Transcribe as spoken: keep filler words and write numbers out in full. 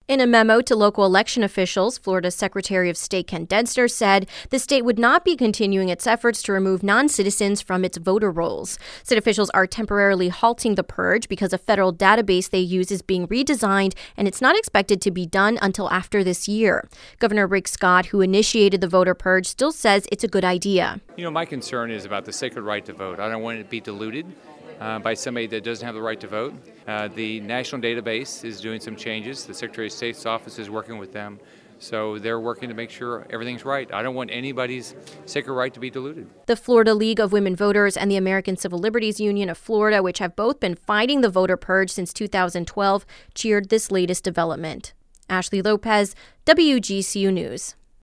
In a memo to local election officials, Florida's Secretary of State Ken Denster said the state would not be continuing its efforts to remove non-citizens from its voter rolls. State officials are temporarily halting the purge because a federal database they use is being redesigned, and it's not expected to be done until after this year. Governor Rick Scott, who initiated the voter purge, still says it's a good idea. You know, my concern is about the sacred right to vote. I don't want it to be diluted Uh, by somebody that doesn't have the right to vote. Uh, the national database is doing some changes. The Secretary of State's office is working with them. So they're working to make sure everything's right. I don't want anybody's sacred right to be diluted. The Florida League of Women Voters and the American Civil Liberties Union of Florida, which have both been fighting the voter purge since two thousand twelve, cheered this latest development. Ashley Lopez, W G C U News.